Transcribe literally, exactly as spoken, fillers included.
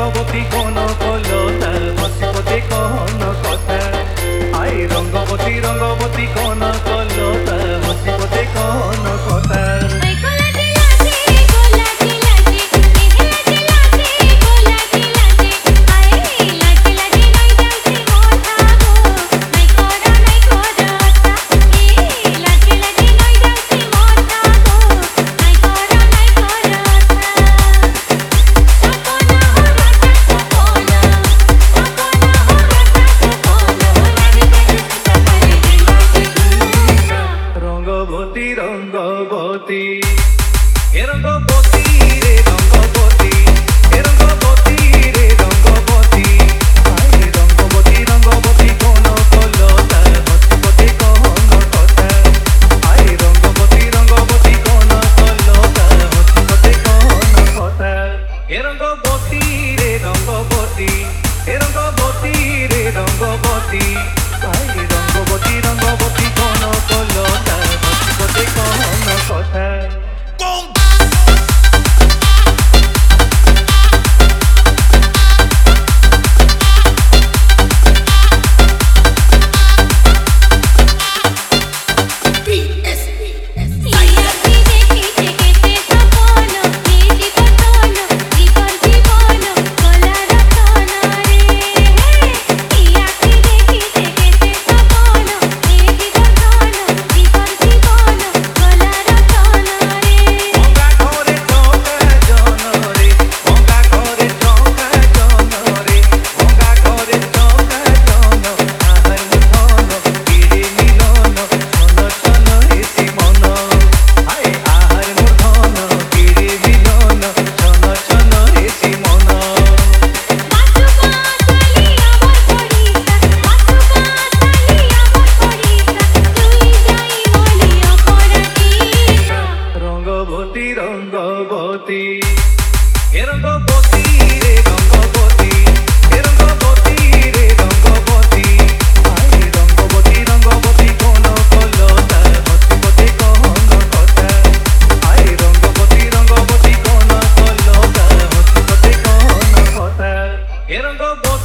রঙ্গবতী কোন কলতা বসিপতি কোন কথা আই রঙ্গবতী রঙ্গবতী কোন কলতা বসিপতি কোন কথা রঙ্গবতী রঙ্গবতী হে রঙ্গবতী রে রঙ্গবতী হে রঙ্গবতী রে রঙ্গবতী আই রঙ্গবতী রঙ্গবতী কোন কলতা বসিপতি কোন কথা আই রঙ্গবতী রঙ্গবতী কোন কলতা বসিপতি কোন কথা হে রঙ্গবতী রে রঙ্গবতী হে রঙ্গবতী রে রঙ্গবতী আই রঙ্গবতী রঙ্গবতী কোন কলতা বসিপতি কোন কথা রঙ্গবতী রঙ্গবতী হে রঙ্গবতী রে রঙ্গবতী হে রঙ্গবতী রে রঙ্গবতী আই রঙ্গবতী রঙ্গবতী কোন কলতা বসিপতি কোন কথা আই রঙ্গবতী রঙ্গবতী কোন কলতা বসিপতি কোন কথা হে রঙ্গবতী